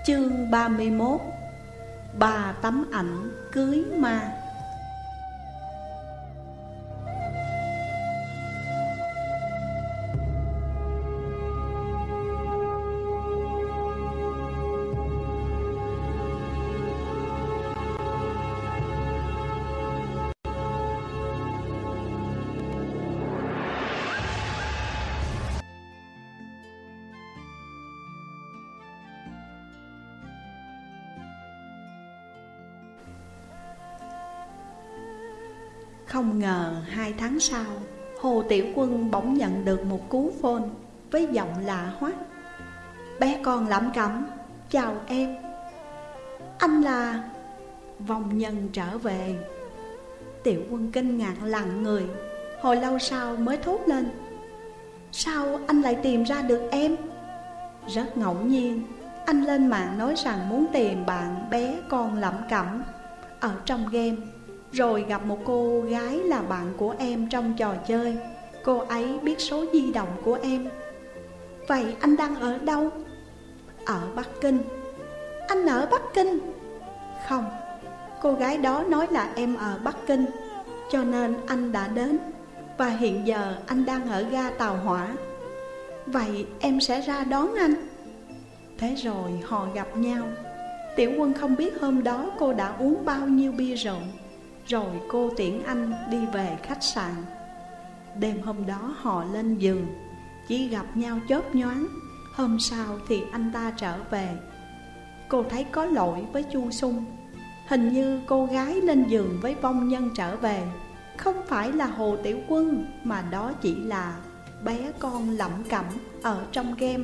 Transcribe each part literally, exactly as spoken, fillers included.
Chương ba mươi mốt. Ba tấm ảnh cưới ma. Không ngờ hai tháng sau, Hồ Tiểu Quân bỗng nhận được một cú phone với giọng lạ hoắc. Bé con lẩm cẩm: chào em. Anh là... Vong nhân trở về. Tiểu Quân kinh ngạc lặng người, hồi lâu sau mới thốt lên: sao anh lại tìm ra được em? Rất ngẫu nhiên, anh lên mạng nói rằng muốn tìm bạn bé con lẩm cẩm ở trong game, rồi gặp một cô gái là bạn của em trong trò chơi. Cô ấy biết số di động của em. Vậy anh đang ở đâu? Ở Bắc Kinh. Anh ở Bắc Kinh? Không, cô gái đó nói là em ở Bắc Kinh, cho nên anh đã đến. Và hiện giờ anh đang ở ga tàu hỏa. Vậy em sẽ ra đón anh. Thế rồi họ gặp nhau. Tiểu Quân không biết hôm đó cô đã uống bao nhiêu bia rượu. Rồi cô tiễn anh đi về khách sạn. Đêm hôm đó họ lên giường, chỉ gặp nhau chớp nhoáng. Hôm sau thì anh ta trở về. Cô thấy có lỗi với Chu Sung. Hình như cô gái lên giường với vong nhân trở về không phải là Hồ Tiểu Quân, mà đó chỉ là bé con lẩm cẩm ở trong game.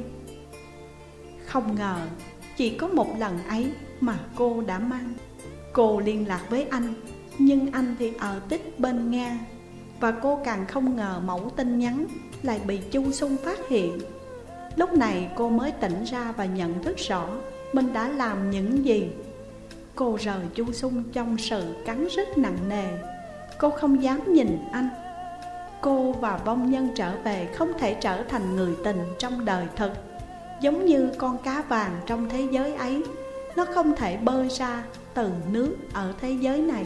Không ngờ chỉ có một lần ấy mà cô đã mang. Cô liên lạc với anh, nhưng anh thì ở tích bên Nga. Và cô càng không ngờ mẫu tin nhắn lại bị Chu Sung phát hiện. Lúc này cô mới tỉnh ra và nhận thức rõ mình đã làm những gì. Cô rời Chu Sung trong sự cắn rứt nặng nề. Cô không dám nhìn anh. Cô và vong nhân trở về không thể trở thành người tình trong đời thực. Giống như con cá vàng trong thế giới ấy, nó không thể bơi ra từ nước ở thế giới này.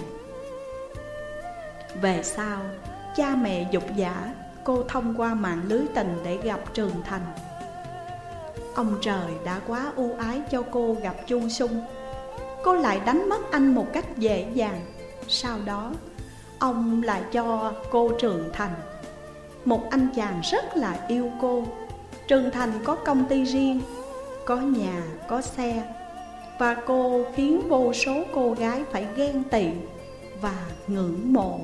Về sau, cha mẹ giục giã cô thông qua mạng lưới tình để gặp Trường Thành. Ông trời đã quá ưu ái cho cô gặp Chu Sung. Cô lại đánh mất anh một cách dễ dàng. Sau đó, ông lại cho cô Trường Thành, một anh chàng rất là yêu cô. Trường Thành có công ty riêng, có nhà, có xe. Và cô khiến vô số cô gái phải ghen tị và ngưỡng mộ.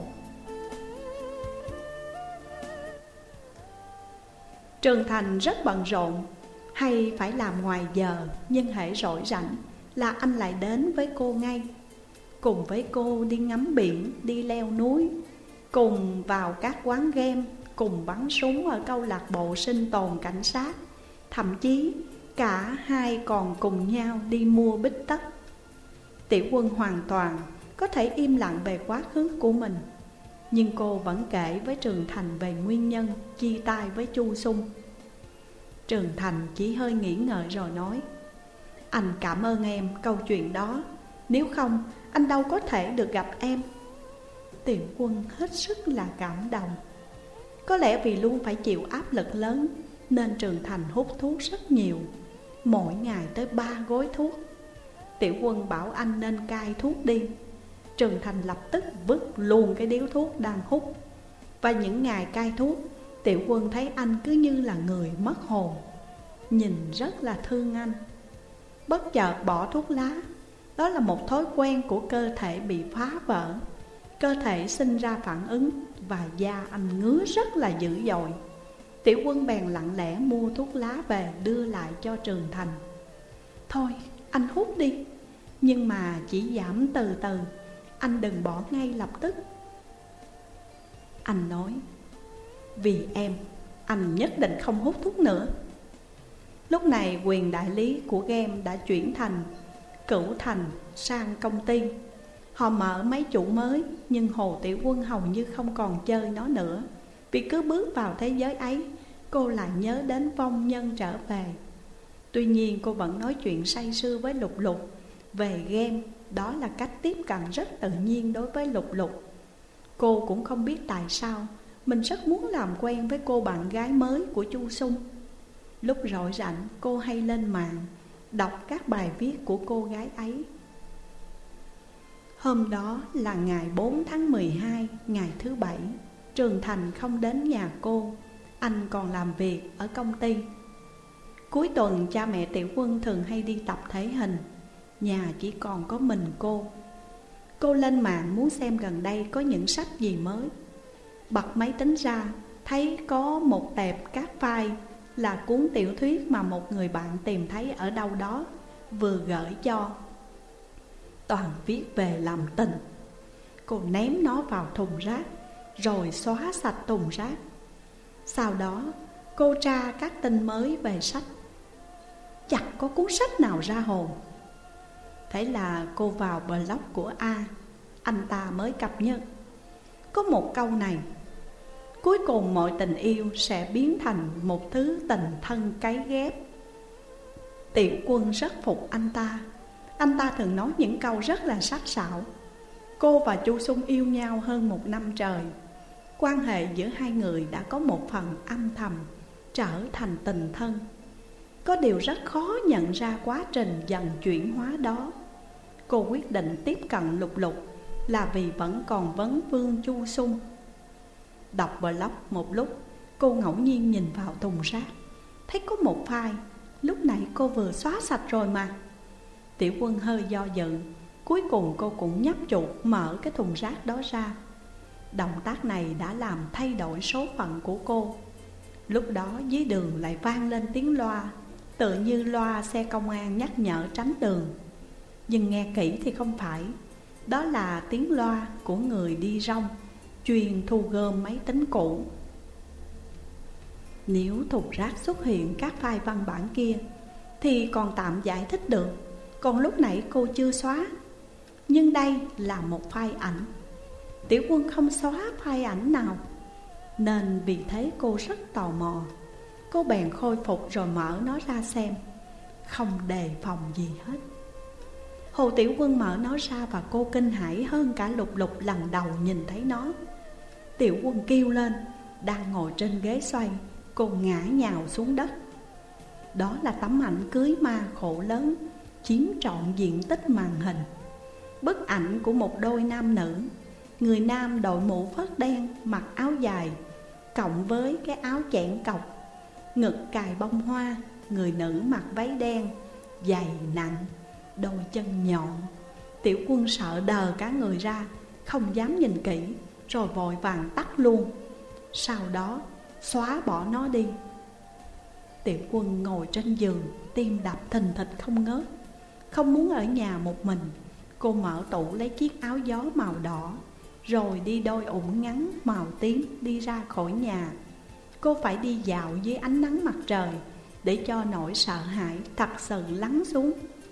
Trường Thành rất bận rộn, hay phải làm ngoài giờ, nhưng hễ rỗi rảnh là anh lại đến với cô ngay. Cùng với cô đi ngắm biển, đi leo núi, cùng vào các quán game, cùng bắn súng ở câu lạc bộ sinh tồn cảnh sát. Thậm chí cả hai còn cùng nhau đi mua bít tất. Tiểu Quân hoàn toàn có thể im lặng về quá khứ của mình, nhưng cô vẫn kể với Trường Thành về nguyên nhân chia tay với Chu Sung. Trường Thành chỉ hơi nghĩ ngợi rồi nói: anh cảm ơn em câu chuyện đó, nếu không anh đâu có thể được gặp em. Tiểu Quân hết sức là cảm động. Có lẽ vì luôn phải chịu áp lực lớn nên Trường Thành hút thuốc rất nhiều, mỗi ngày tới ba gói thuốc. Tiểu Quân bảo anh nên cai thuốc đi. Trường Thành lập tức vứt luôn cái điếu thuốc đang hút. Và những ngày cai thuốc, Tiểu Quân thấy anh cứ như là người mất hồn, nhìn rất là thương anh. Bất chợt bỏ thuốc lá. Đó là một thói quen của cơ thể bị phá vỡ. Cơ thể sinh ra phản ứng và da anh ngứa rất là dữ dội. Tiểu Quân bèn lặng lẽ mua thuốc lá về đưa lại cho Trường Thành. Thôi anh hút đi, nhưng mà chỉ giảm từ từ, anh đừng bỏ ngay lập tức. Anh nói: vì em, anh nhất định không hút thuốc nữa. Lúc này quyền đại lý của game đã chuyển thành Cửu Thành sang công ty. Họ mở máy chủ mới, nhưng Hồ Tiểu Quân hầu như không còn chơi nó nữa. Vì cứ bước vào thế giới ấy, cô lại nhớ đến vong nhân trở về. Tuy nhiên cô vẫn nói chuyện say sưa với Lục Lục về game. Đó là cách tiếp cận rất tự nhiên đối với Lục Lục. Cô cũng không biết tại sao mình rất muốn làm quen với cô bạn gái mới của Chu Sung. Lúc rỗi rảnh cô hay lên mạng đọc các bài viết của cô gái ấy. Hôm đó là ngày bốn tháng mười hai, ngày thứ bảy. Trường Thành không đến nhà cô, anh còn làm việc ở công ty. Cuối tuần cha mẹ Tiểu Quân thường hay đi tập thể hình, nhà chỉ còn có mình cô. Cô lên mạng muốn xem gần đây có những sách gì mới. Bật máy tính ra, thấy có một tệp các file là cuốn tiểu thuyết mà một người bạn tìm thấy ở đâu đó, vừa gửi cho. Toàn viết về làm tình. Cô ném nó vào thùng rác, rồi xóa sạch thùng rác. Sau đó cô tra các tin mới về sách. Chẳng có cuốn sách nào ra hồn. Thế là cô vào blog của A, anh ta mới cập nhật. Có một câu này: cuối cùng mọi tình yêu sẽ biến thành một thứ tình thân cấy ghép. Tiểu Quân rất phục anh ta. Anh ta thường nói những câu rất là sắc sảo. Cô và Chu Sung yêu nhau hơn một năm trời. Quan hệ giữa hai người đã có một phần âm thầm trở thành tình thân. Có điều rất khó nhận ra quá trình dần chuyển hóa đó. Cô quyết định tiếp cận Lục Lục là vì vẫn còn vấn vương Chu Sung. Đọc blog một lúc, cô ngẫu nhiên nhìn vào thùng rác, thấy có một file lúc nãy cô vừa xóa sạch rồi mà. Tiểu Quân hơi do dự. Cuối cùng cô cũng nhấp chuột mở cái thùng rác đó ra. Động tác này đã làm thay đổi số phận của cô. Lúc đó dưới đường lại vang lên tiếng loa, tự như loa xe công an nhắc nhở tránh đường. Nhưng nghe kỹ thì không phải. Đó là tiếng loa của người đi rong, chuyên thu gom máy tính cũ. Nếu thùng rác xuất hiện các file văn bản kia thì còn tạm giải thích được, còn lúc nãy cô chưa xóa. Nhưng đây là một file ảnh. Tiểu Quân không xóa file ảnh nào, nên vì thế cô rất tò mò. Cô bèn khôi phục rồi mở nó ra xem, không đề phòng gì hết. Hồ Tiểu Quân mở nó ra và cô kinh hãi hơn cả Lục Lục lần đầu nhìn thấy nó. Tiểu Quân kêu lên. Đang ngồi trên ghế xoay, cô ngã nhào xuống đất. Đó là tấm ảnh cưới ma khổ lớn, chiếm trọn diện tích màn hình. Bức ảnh của một đôi nam nữ. Người nam đội mũ phớt đen, mặc áo dài, cộng với cái áo chẽn cọc, ngực cài bông hoa. Người nữ mặc váy đen, giày nặng, đôi chân nhọn. Tiểu Quân sợ đờ cả người ra, không dám nhìn kỹ, rồi vội vàng tắt luôn. Sau đó xóa bỏ nó đi. Tiểu Quân ngồi trên giường, tim đập thình thịch không ngớt. Không muốn ở nhà một mình, cô mở tủ lấy chiếc áo gió màu đỏ, rồi đi đôi ủng ngắn màu tím đi ra khỏi nhà. Cô phải đi dạo dưới ánh nắng mặt trời để cho nỗi sợ hãi thật sự lắng xuống.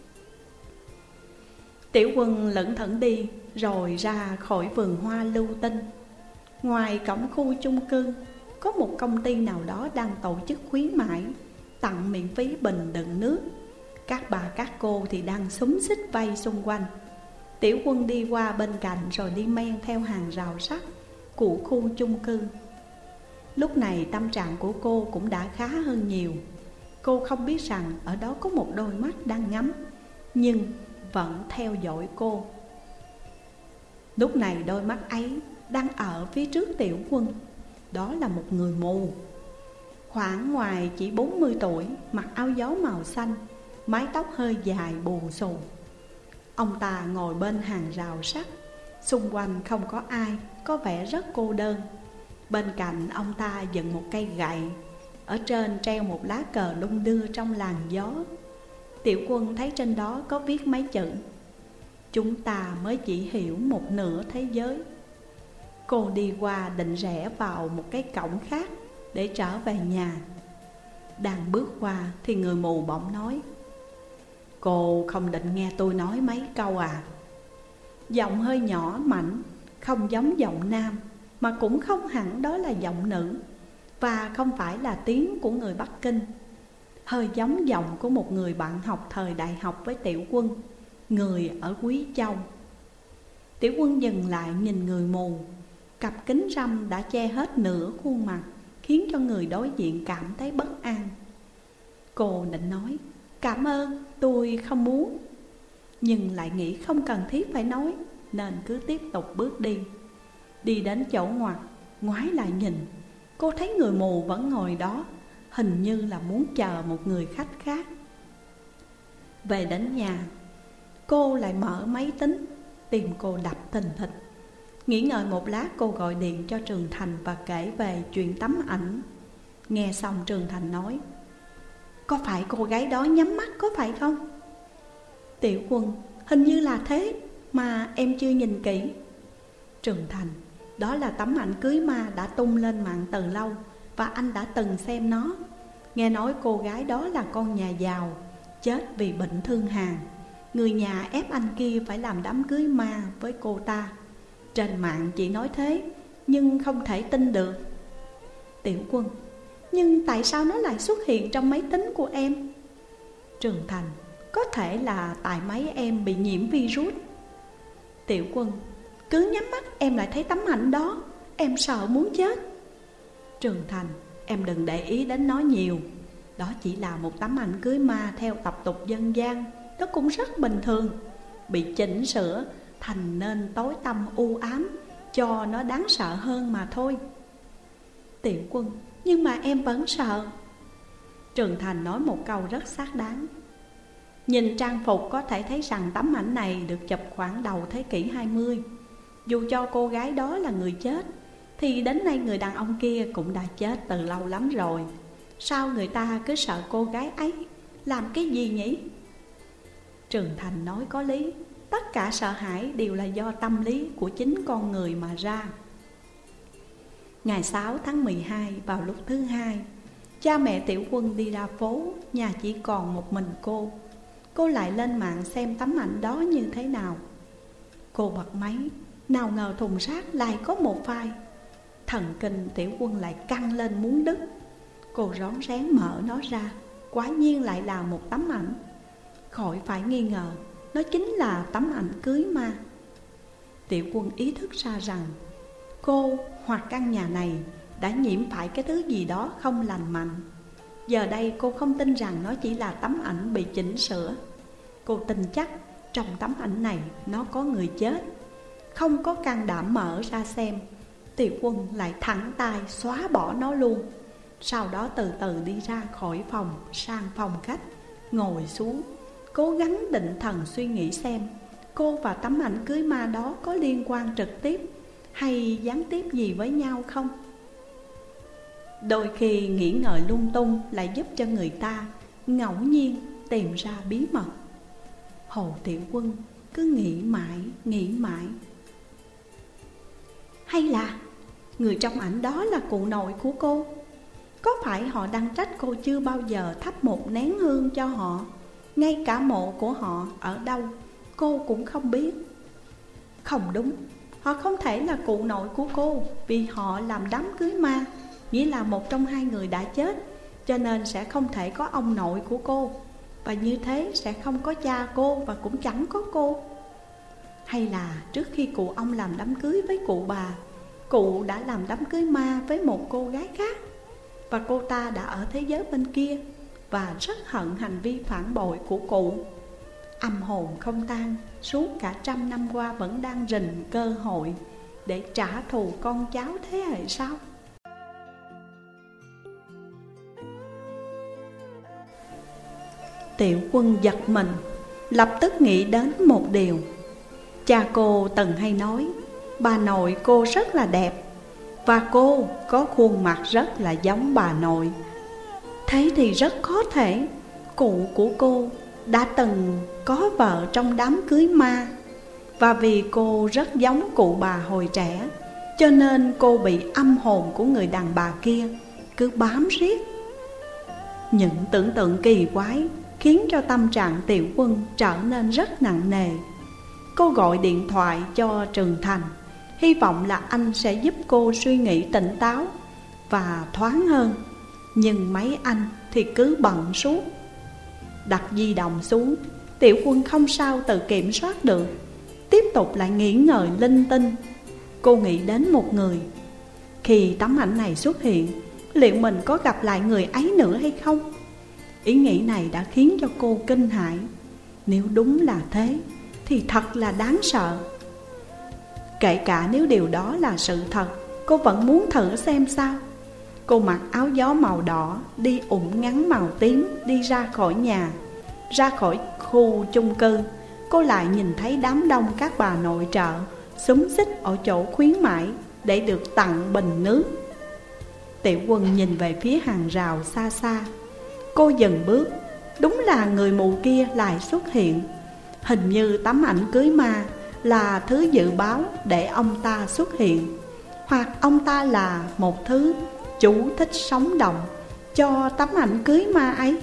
Tiểu Quân lững thững đi, rồi ra khỏi vườn hoa lưu tinh. Ngoài cổng khu chung cư, có một công ty nào đó đang tổ chức khuyến mãi tặng miễn phí bình đựng nước. Các bà các cô thì đang xúm xít vây xung quanh. Tiểu Quân đi qua bên cạnh rồi đi men theo hàng rào sắt của khu chung cư. Lúc này tâm trạng của cô cũng đã khá hơn nhiều. Cô không biết rằng ở đó có một đôi mắt đang ngắm, nhưng vẫn theo dõi cô. Lúc này đôi mắt ấy đang ở phía trước Tiểu Quân. Đó là một người mù, khoảng ngoài chỉ bốn mươi tuổi, mặc áo gió màu xanh, mái tóc hơi dài bù xù. Ông ta ngồi bên hàng rào sắt, xung quanh không có ai, có vẻ rất cô đơn. Bên cạnh ông ta dựng một cây gậy, ở trên treo một lá cờ lung đưa trong làn gió. Tiểu Quân thấy trên đó có viết mấy chữ: chúng ta mới chỉ hiểu một nửa thế giới. Cô đi qua định rẽ vào một cái cổng khác để trở về nhà. Đang bước qua thì người mù bỗng nói: cô không định nghe tôi nói mấy câu à? Giọng hơi nhỏ mảnh, không giống giọng nam, mà cũng không hẳn đó là giọng nữ, và không phải là tiếng của người Bắc Kinh. hơi giống giọng của một người bạn học thời đại học với Tiểu Quân, người ở Quý Châu. Tiểu Quân dừng lại nhìn người mù. Cặp kính râm đã che hết nửa khuôn mặt, khiến cho người đối diện cảm thấy bất an. Cô định nói cảm ơn, tôi không muốn, nhưng lại nghĩ không cần thiết phải nói, nên cứ tiếp tục bước đi. Đi đến chỗ ngoặt, ngoái lại nhìn, cô thấy người mù vẫn ngồi đó, hình như là muốn chờ một người khách khác. Về đến nhà, cô lại mở máy tính, tim cô đập thình thịch. Nghỉ ngơi một lát, cô gọi điện cho Trường Thành và kể về chuyện tấm ảnh. Nghe xong Trường Thành nói, có phải cô gái đó nhắm mắt có phải không? Tiểu Quân, hình như là thế, mà em chưa nhìn kỹ. Trường Thành, đó là tấm ảnh cưới ma đã tung lên mạng từ lâu, và anh đã từng xem nó. Nghe nói cô gái đó là con nhà giàu, chết vì bệnh thương hàn. Người nhà ép anh kia phải làm đám cưới ma với cô ta. Trên mạng chỉ nói thế, nhưng không thể tin được. Tiểu Quân, nhưng tại sao nó lại xuất hiện trong máy tính của em? Trường Thành, có thể là tại máy em bị nhiễm virus. Tiểu Quân, cứ nhắm mắt em lại thấy tấm ảnh đó, em sợ muốn chết. Trường Thành, em đừng để ý đến nó nhiều. Đó chỉ là một tấm ảnh cưới ma theo tập tục dân gian, nó cũng rất bình thường. Bị chỉnh sửa thành nên tối tăm u ám, cho nó đáng sợ hơn mà thôi. Tiểu Quân, nhưng mà em vẫn sợ. Trường Thành nói một câu rất xác đáng. Nhìn trang phục có thể thấy rằng tấm ảnh này được chụp khoảng đầu thế kỷ hai mươi. Dù cho cô gái đó là người chết, thì đến nay người đàn ông kia cũng đã chết từ lâu lắm rồi. Sao người ta cứ sợ cô gái ấy? Làm cái gì nhỉ? Trường Thành nói có lý. Tất cả sợ hãi đều là do tâm lý của chính con người mà ra. Ngày sáu tháng mười hai, vào lúc thứ hai, cha mẹ Tiểu Quân đi ra phố, nhà chỉ còn một mình cô. Cô lại lên mạng xem tấm ảnh đó như thế nào. Cô bật máy, nào ngờ thùng rác lại có một file. Thần kinh Tiểu Quân lại căng lên muốn đứt. Cô rón rén mở nó ra, quả nhiên lại là một tấm ảnh. Khỏi phải nghi ngờ, nó chính là tấm ảnh cưới ma. Tiểu Quân ý thức ra rằng cô hoặc căn nhà này đã nhiễm phải cái thứ gì đó không lành mạnh. Giờ đây cô không tin rằng nó chỉ là tấm ảnh bị chỉnh sửa. Cô tin chắc trong tấm ảnh này nó có người chết. Không có can đảm mở ra xem, Tiểu Quân lại thẳng tay xóa bỏ nó luôn. Sau đó từ từ đi ra khỏi phòng, sang phòng khách, ngồi xuống, cố gắng định thần suy nghĩ xem cô và tấm ảnh cưới ma đó có liên quan trực tiếp hay gián tiếp gì với nhau không. Đôi khi nghĩ ngợi lung tung lại giúp cho người ta ngẫu nhiên tìm ra bí mật. Hồ Tiểu Quân cứ nghĩ mãi, nghĩ mãi. Hay là người trong ảnh đó là cụ nội của cô? Có phải họ đang trách cô chưa bao giờ thắp một nén hương cho họ? Ngay cả mộ của họ ở đâu cô cũng không biết. Không đúng, họ không thể là cụ nội của cô, vì họ làm đám cưới ma, nghĩa là một trong hai người đã chết, cho nên sẽ không thể có ông nội của cô. Và như thế sẽ không có cha cô và cũng chẳng có cô. Hay là trước khi cụ ông làm đám cưới với cụ bà, cụ đã làm đám cưới ma với một cô gái khác, và cô ta đã ở thế giới bên kia và rất hận hành vi phản bội của cụ. Âm hồn không tan, suốt cả trăm năm qua vẫn đang rình cơ hội để trả thù con cháu thế hệ sau. Tiểu Quân giật mình, lập tức nghĩ đến một điều. Cha cô từng hay nói bà nội cô rất là đẹp, và cô có khuôn mặt rất là giống bà nội. Thế thì rất có thể cụ của cô đã từng có vợ trong đám cưới ma. Và vì cô rất giống cụ bà hồi trẻ, cho nên cô bị âm hồn của người đàn bà kia cứ bám riết. Những tưởng tượng kỳ quái khiến cho tâm trạng Tiểu Quân trở nên rất nặng nề. Cô gọi điện thoại cho Trường Thành, hy vọng là anh sẽ giúp cô suy nghĩ tỉnh táo và thoáng hơn. nhưng mấy anh thì cứ bận suốt. Đặt di động xuống, Tiểu Quân không sao tự kiểm soát được, tiếp tục lại nghĩ ngợi linh tinh. Cô nghĩ đến một người. Khi tấm ảnh này xuất hiện, liệu mình có gặp lại người ấy nữa hay không? Ý nghĩ này đã khiến cho cô kinh hãi. Nếu đúng là thế thì thật là đáng sợ. Kể cả nếu điều đó là sự thật, cô vẫn muốn thử xem sao. Cô mặc áo gió màu đỏ, đi ủng ngắn màu tím, đi ra khỏi nhà. Ra khỏi khu chung cư, cô lại nhìn thấy đám đông các bà nội trợ xúm xít ở chỗ khuyến mãi để được tặng bình nước. Tiểu Quân nhìn về phía hàng rào xa xa. Cô dừng bước. Đúng là người mù kia lại xuất hiện. Hình như tấm ảnh cưới ma là thứ dự báo để ông ta xuất hiện, hoặc ông ta là một thứ chú thích sống động cho tấm ảnh cưới ma ấy.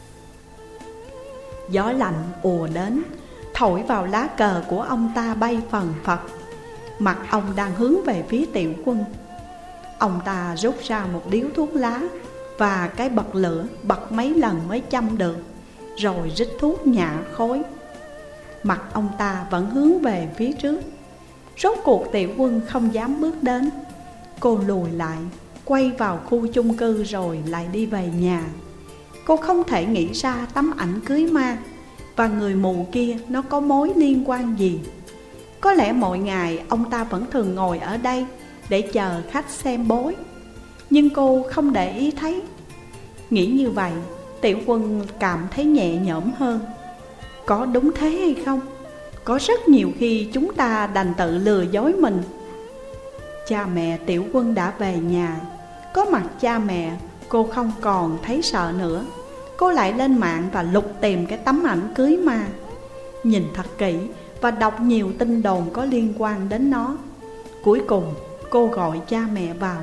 Gió lạnh ùa đến, thổi vào lá cờ của ông ta bay phần phật. Mặt ông đang hướng về phía Tiểu Quân. Ông ta rút ra một điếu thuốc lá và cái bật lửa, bật mấy lần mới châm được, rồi rít thuốc nhả khói. Mặt ông ta vẫn hướng về phía trước. Rốt cuộc Tiểu Quân không dám bước đến. Cô lùi lại, quay vào khu chung cư rồi lại đi về nhà. Cô không thể nghĩ ra tấm ảnh cưới ma và người mù kia nó có mối liên quan gì. Có lẽ mỗi ngày ông ta vẫn thường ngồi ở đây để chờ khách xem bói, nhưng cô không để ý thấy. Nghĩ như vậy, Tiểu Quân cảm thấy nhẹ nhõm hơn. Có đúng thế hay không? Có rất nhiều khi chúng ta đành tự lừa dối mình. Cha mẹ Tiểu Quân đã về nhà. Có mặt cha mẹ, cô không còn thấy sợ nữa. Cô lại lên mạng và lục tìm cái tấm ảnh cưới ma, nhìn thật kỹ và đọc nhiều tin đồn có liên quan đến nó. Cuối cùng cô gọi cha mẹ vào.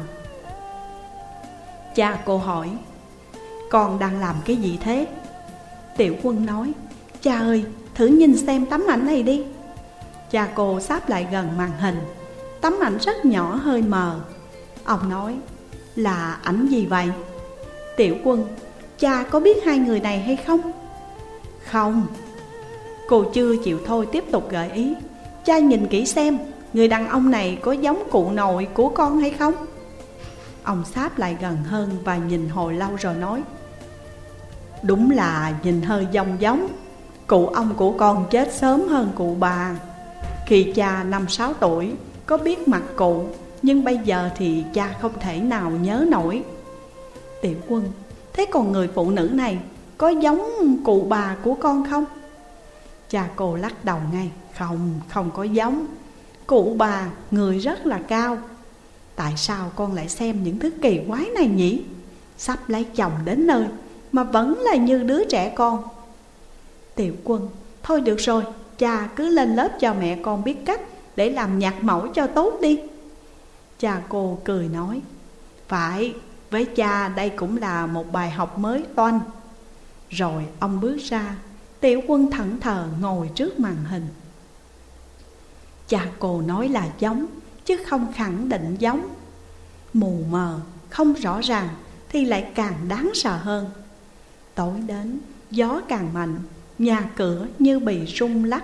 Cha cô hỏi: "Con đang làm cái gì thế?" Tiểu Quân nói: "Cha ơi, thử nhìn xem tấm ảnh này đi." Cha cô sáp lại gần màn hình. Tấm ảnh rất nhỏ, hơi mờ. Ông nói: "Là ảnh gì vậy?" Tiểu Quân: "Cha có biết hai người này hay không?" "Không." Cô chưa chịu thôi, tiếp tục gợi ý: "Cha nhìn kỹ xem, người đàn ông này có giống cụ nội của con hay không?" Ông sáp lại gần hơn và nhìn hồi lâu rồi nói: "Đúng là nhìn hơi giống giống. Cụ ông của con chết sớm hơn cụ bà. Khi cha năm sáu tuổi có biết mặt cụ, nhưng bây giờ thì cha không thể nào nhớ nổi." Tiểu Quân: "Thế còn người phụ nữ này có giống cụ bà của con không?" Cha cô lắc đầu ngay: "Không, không có giống. Cụ bà người rất là cao. Tại sao con lại xem những thứ kỳ quái này nhỉ? Sắp lấy chồng đến nơi mà vẫn là như đứa trẻ con." Tiểu Quân: "Thôi được rồi, cha cứ lên lớp cho mẹ con biết cách để làm nhạc mẫu cho tốt đi." Cha cô cười nói: "Phải, với cha đây cũng là một bài học mới toanh." Rồi ông bước ra. Tiểu Quân thẫn thờ ngồi trước màn hình. Cha cô nói là giống, chứ không khẳng định giống. Mù mờ, không rõ ràng thì lại càng đáng sợ hơn. Tối đến, gió càng mạnh, nhà cửa như bị rung lắc.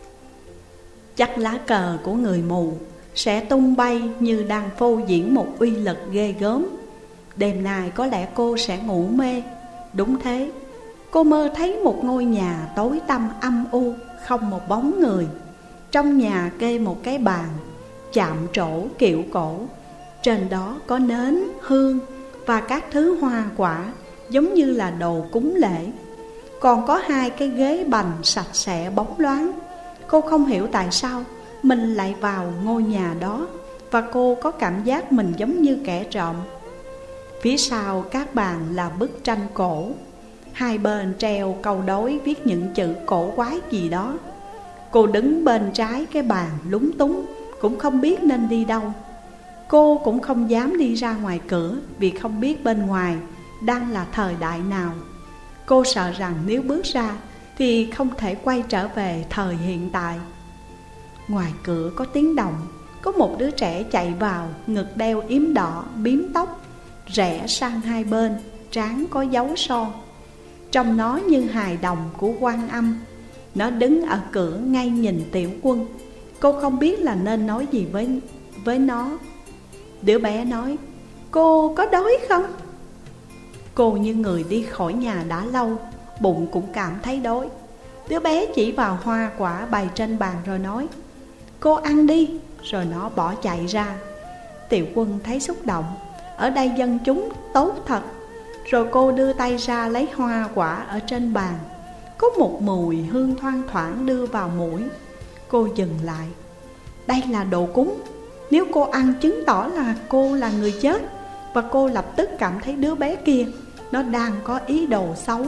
Chắc lá cờ của người mù sẽ tung bay như đang phô diễn một uy lực ghê gớm. Đêm nay có lẽ cô sẽ ngủ mê. Đúng thế, cô mơ thấy một ngôi nhà tối tăm âm u, không một bóng người. Trong nhà kê một cái bàn, chạm trổ kiểu cổ. Trên đó có nến, hương và các thứ hoa quả giống như là đồ cúng lễ. Còn có hai cái ghế bành sạch sẽ bóng loáng. Cô không hiểu tại sao mình lại vào ngôi nhà đó, và cô có cảm giác mình giống như kẻ trộm. Phía sau các bàn là bức tranh cổ. Hai bên treo câu đối viết những chữ cổ quái gì đó. Cô đứng bên trái cái bàn lúng túng, cũng không biết nên đi đâu. Cô cũng không dám đi ra ngoài cửa, vì không biết bên ngoài đang là thời đại nào. Cô sợ rằng nếu bước ra thì không thể quay trở về thời hiện tại. Ngoài cửa có tiếng động. Có một đứa trẻ chạy vào, ngực đeo yếm đỏ, bím tóc, rẽ sang hai bên. trán có dấu son. Trông nó như hài đồng của Quan Âm. Nó đứng ở cửa ngay nhìn Tiểu Quân. Cô không biết là nên nói gì với, với nó. Đứa bé nói: cô có đói không? Cô như người đi khỏi nhà đã lâu, bụng cũng cảm thấy đói. Đứa bé chỉ vào hoa quả bày trên bàn rồi nói: cô ăn đi. Rồi nó bỏ chạy ra. Tiểu Quân thấy xúc động. Ở đây dân chúng tốt thật. Rồi cô đưa tay ra lấy hoa quả ở trên bàn. Có một mùi hương thoang thoảng đưa vào mũi. Cô dừng lại. Đây là đồ cúng. Nếu cô ăn chứng tỏ là cô là người chết. Và cô lập tức cảm thấy đứa bé kia nó đang có ý đồ xấu.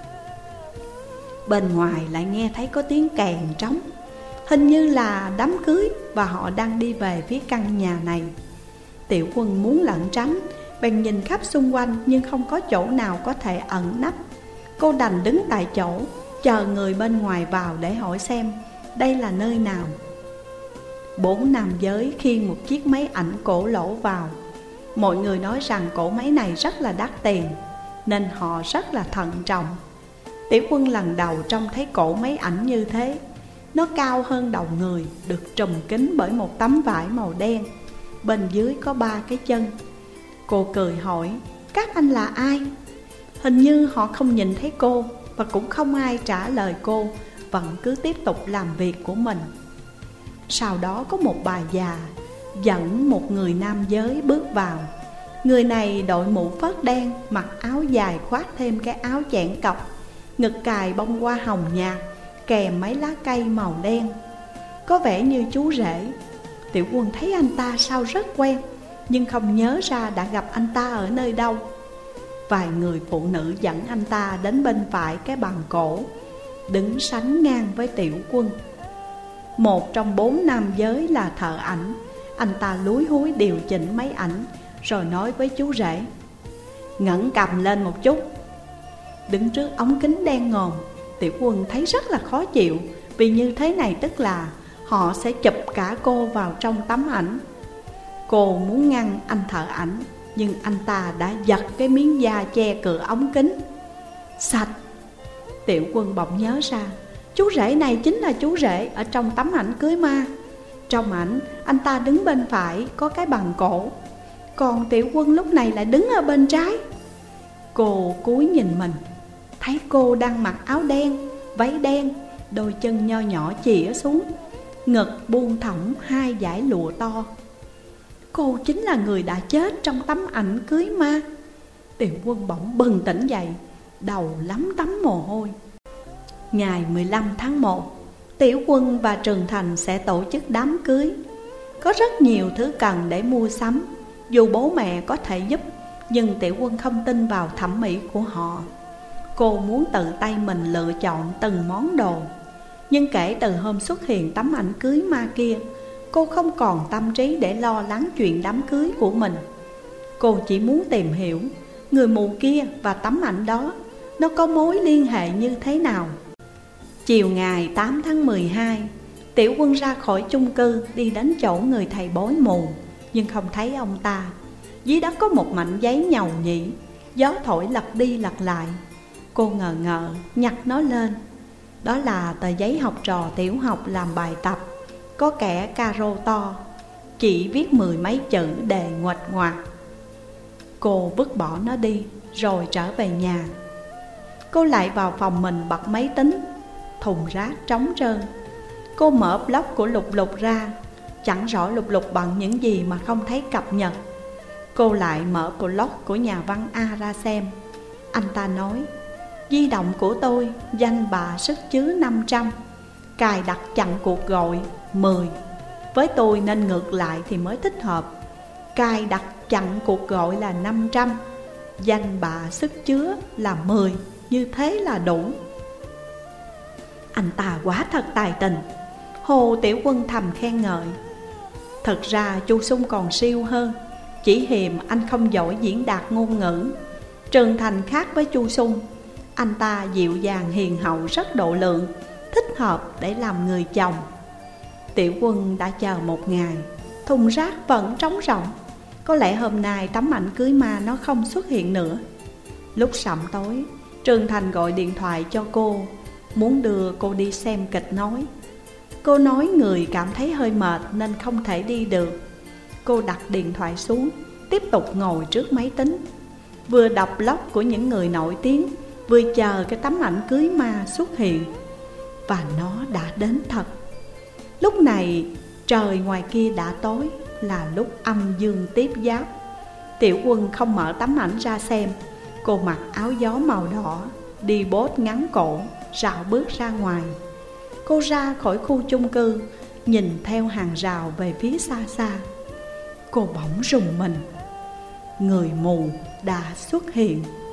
Bên ngoài lại nghe thấy có tiếng kèn trống. Hình như là đám cưới và họ đang đi về phía căn nhà này. Tiểu Quân muốn lẩn tránh, bèn nhìn khắp xung quanh nhưng không có chỗ nào có thể ẩn nấp. Cô đành đứng tại chỗ, chờ người bên ngoài vào để hỏi xem đây là nơi nào. Bốn nam giới khiêng một chiếc máy ảnh cổ lỗ vào. Mọi người nói rằng cỗ máy này rất là đắt tiền, nên họ rất là thận trọng. Tiểu Quân lần đầu trông thấy cỗ máy ảnh như thế. Nó cao hơn đầu người, được trùm kín bởi một tấm vải màu đen. Bên dưới có ba cái chân. Cô cười hỏi: các anh là ai? Hình như họ không nhìn thấy cô, và cũng không ai trả lời cô, vẫn cứ tiếp tục làm việc của mình. Sau đó có một bà già dẫn một người nam giới bước vào. Người này đội mũ phớt đen, mặc áo dài khoác thêm cái áo chẽn cọc, ngực cài bông hoa hồng nhạt, kèm mấy lá cây màu đen. Có vẻ như chú rể. Tiểu Quân thấy anh ta sao rất quen, nhưng không nhớ ra đã gặp anh ta ở nơi đâu. Vài người phụ nữ dẫn anh ta đến bên phải cái bằng cổ, đứng sánh ngang với Tiểu Quân. Một trong bốn nam giới là thợ ảnh. Anh ta lúi húi điều chỉnh máy ảnh, rồi nói với chú rể: ngẩng cầm lên một chút. Đứng trước ống kính đen ngòm, Tiểu Quân thấy rất là khó chịu, vì như thế này tức là họ sẽ chụp cả cô vào trong tấm ảnh. Cô muốn ngăn anh thợ ảnh, nhưng anh ta đã giật cái miếng da che cửa ống kính. Sạch. Tiểu Quân bỗng nhớ ra, chú rể này chính là chú rể ở trong tấm ảnh cưới ma. Trong ảnh, anh ta đứng bên phải có cái bằng cổ, còn Tiểu Quân lúc này lại đứng ở bên trái. Cô cúi nhìn mình, thấy cô đang mặc áo đen, váy đen, đôi chân nho nhỏ chĩa xuống, ngực buông thõng hai dải lụa to. Cô chính là người đã chết trong tấm ảnh cưới ma. Tiểu Quân bỗng bừng tỉnh dậy, đầu lấm tấm mồ hôi. Ngày mười lăm tháng một, Tiểu Quân và Trường Thành sẽ tổ chức đám cưới. Có rất nhiều thứ cần để mua sắm. Dù bố mẹ có thể giúp, nhưng Tiểu Quân không tin vào thẩm mỹ của họ. Cô muốn tự tay mình lựa chọn từng món đồ. Nhưng kể từ hôm xuất hiện tấm ảnh cưới ma kia, cô không còn tâm trí để lo lắng chuyện đám cưới của mình. Cô chỉ muốn tìm hiểu người mù kia và tấm ảnh đó, nó có mối liên hệ như thế nào. Chiều ngày tám tháng mười hai, Tiểu Quân ra khỏi chung cư đi đến chỗ người thầy bói mù, nhưng không thấy ông ta. Dưới đất có một mảnh giấy nhầu nhĩ, gió thổi lật đi lật lại. Cô ngờ ngợ nhặt nó lên. Đó là tờ giấy học trò tiểu học làm bài tập, có kẻ caro to, chỉ viết mười mấy chữ đề nguệch ngoạc. Cô vứt bỏ nó đi rồi trở về nhà. Cô lại vào phòng mình bật máy tính. Thùng rác trống trơn. Cô mở blog của Lục Lục ra, chẳng rõ Lục Lục bận những gì mà không thấy cập nhật. Cô lại mở blog của nhà văn A ra xem. Anh ta nói: di động của tôi danh bạ sức chứa năm trăm, cài đặt chặn cuộc gọi mười. Với tôi nên ngược lại thì mới thích hợp. Cài đặt chặn cuộc gọi là năm trăm, danh bạ sức chứa là mười. Như thế là đủ. Anh ta quá thật tài tình. Hồ Tiểu Quân thầm khen ngợi. Thật ra Chu Sung còn siêu hơn, chỉ hiềm anh không giỏi diễn đạt ngôn ngữ. Trường Thành khác với Chu Sung. Anh ta dịu dàng hiền hậu, rất độ lượng, thích hợp để làm người chồng. Tiểu Quân đã chờ một ngày, thùng rác vẫn trống rỗng. Có lẽ hôm nay tấm ảnh cưới ma nó không xuất hiện nữa. Lúc sẩm tối, Trương Thành gọi điện thoại cho cô, muốn đưa cô đi xem kịch nói. Cô nói người cảm thấy hơi mệt nên không thể đi được. Cô đặt điện thoại xuống, tiếp tục ngồi trước máy tính, vừa đọc blog của những người nổi tiếng, vừa chờ cái tấm ảnh cưới ma xuất hiện. Và nó đã đến thật. Lúc này trời ngoài kia đã tối, là lúc âm dương tiếp giáp. Tiểu Quân không mở tấm ảnh ra xem. Cô mặc áo gió màu đỏ, đi bốt ngắn cổ, rảo bước ra ngoài. Cô ra khỏi khu chung cư, nhìn theo hàng rào về phía xa xa. Cô bỗng rùng mình. Người mù đã xuất hiện.